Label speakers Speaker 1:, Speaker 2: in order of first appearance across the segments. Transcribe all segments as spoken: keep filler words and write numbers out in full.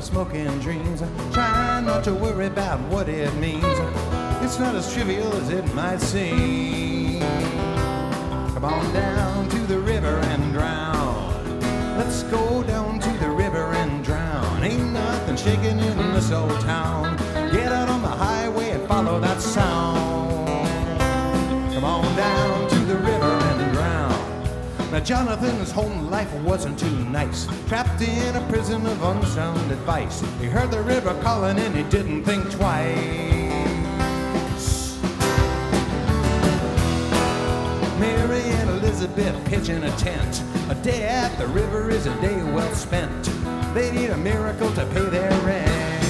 Speaker 1: smoking dreams. Try not to worry about what it means. It's not as trivial as it might seem. Come on down to the river and drown. Let's go down to the river and drown. Ain't nothing shaking in this old town. Get out on the highway and follow that sound. Come on down to the river and drown. Now Jonathan's home life wasn't too nice. Trapped in a prison of unsound advice. He heard the river calling and he didn't think twice. Mary and Elizabeth pitching a tent. A day at the river is a day well spent. They need a miracle to pay their rent.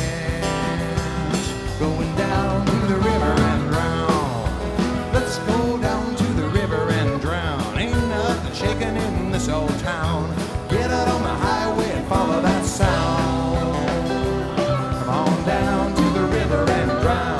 Speaker 1: Going down to the river and drown. Let's go down to the river and drown. Ain't nothing shaking in this old town. Get out on the highway and follow that sound. Come on down to the river and drown.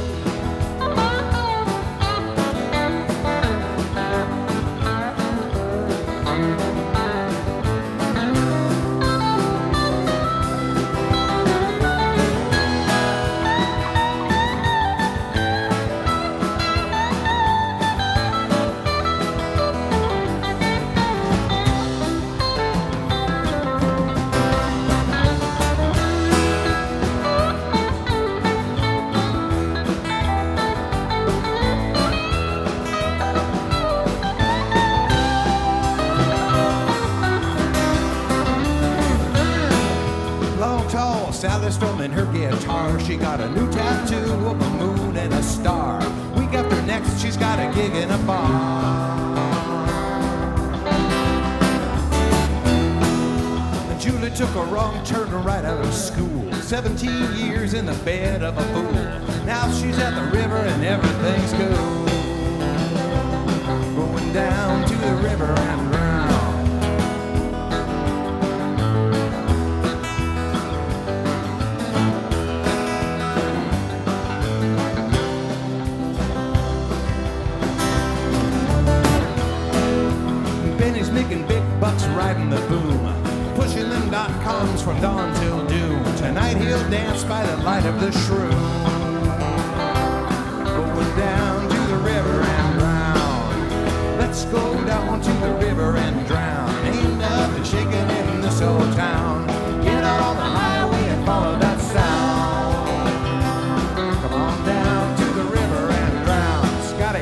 Speaker 1: Sally strumming her guitar. She got a new tattoo of a moon and a star. Week after next, she's got a gig in a bar. And Julie took a wrong turn right out of school. Seventeen years in the bed of a fool. Now she's at the river and everything's cool. Going down to the river and drown. Making big bucks riding the boom, pushing them dot-coms from dawn till doom. Tonight he'll dance by the light of the shroom. Going down to the river and drown. Let's go down to the river and drown. Ain't nothing shaking in this old town. Get out on the highway and follow that sound. Come on down to the river and drown. Scotty.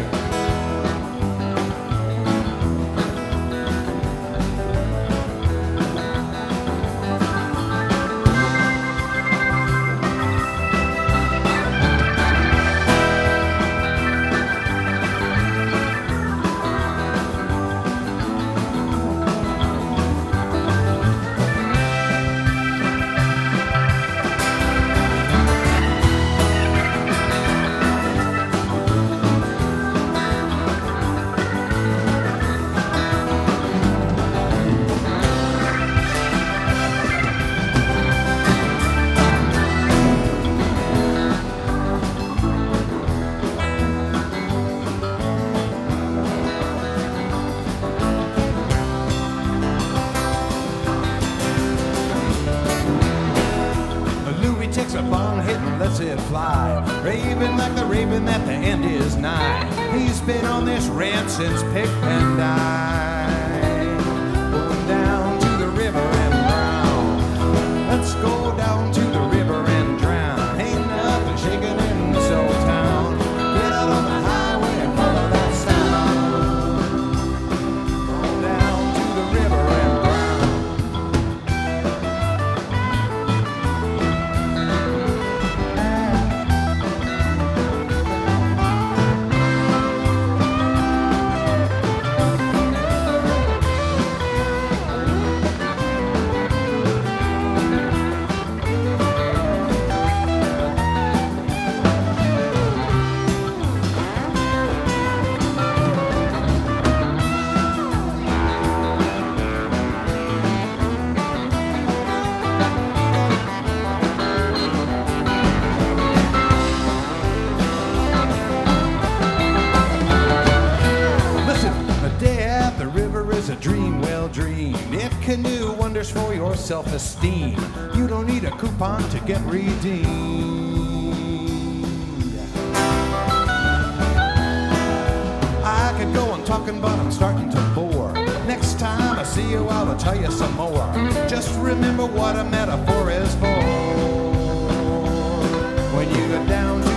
Speaker 1: Raving like the raven that the end is nigh. He's been on this rant since Pick and I. Going down to the river and drown. Let's go down to the river and drown. Ain't nothing shaking in this old town. Get out on the highway and follow that sound. Going down to the river and drown. push for your self-esteem. You don't need a coupon to get redeemed. I could go on talking, but I'm starting to bore. Next time I see you, I'll tell you some more. Just remember what a metaphor is for. When you go down to